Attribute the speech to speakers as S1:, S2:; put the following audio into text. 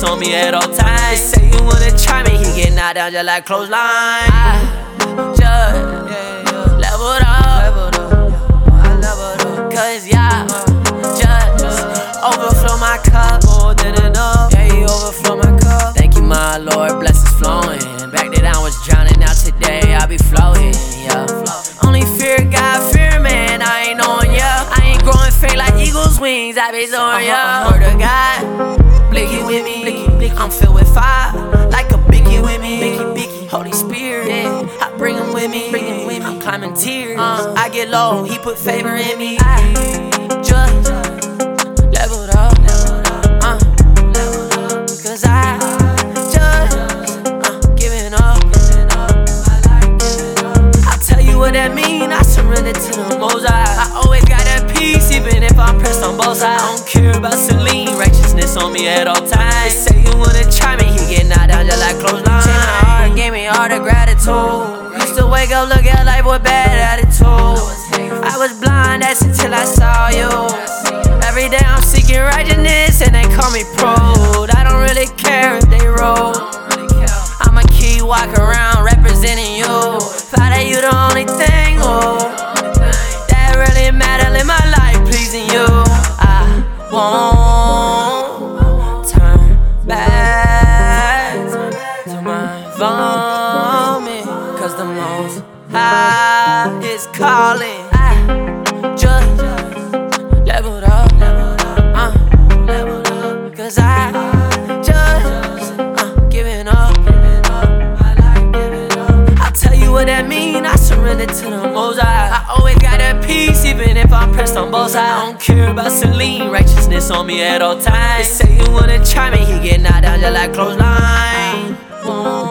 S1: righteousness on me at all times. They say you wanna try me, he get knocked down just like clothesline. I just leveled up, cause y'all just overflow my cup more than enough. Yeah, you overflow my cup. Thank you, my Lord, blessings flowing. Back then I was drowning, now today I be flowing, yeah. Only fear God, fear man, I ain't on ya. I ain't growing fake like eagle's wings, I be soaring, ya. Word of God, blicky with me, I'm filled with fire, like a bicky with me. Holy Spirit, I bring him with me, I'm climbing tears. I get low, he put favor in me. I just leveled up, cause I just giving up. I'll tell you what that mean, I surrender to the Most High. I always got that peace, even if I'm pressed on both sides. I don't care about Celine, righteousness on me at all times. They say you wanna try me, he get knocked down just like clothesline. Changed my heart, gave me all the gratitude. Used to wake up, look at life with bad attitude. I was blind, that's until I saw you. Every day I'm seeking righteousness and they call me prude. I don't really care if they roll. I'ma keep walking around representing you. Father, you the only thing, that really matter in my life, pleasing you. I won't turn back to my vomit, cause the Most High is calling. I just leveled up, cause I just giving up. I'll tell you what that mean, I surrender to the Most High. I always got that peace, even if I'm pressed on both sides. I don't care about Celine, righteousness on me at all times. They say you wanna try me, he get knocked down just like clothesline.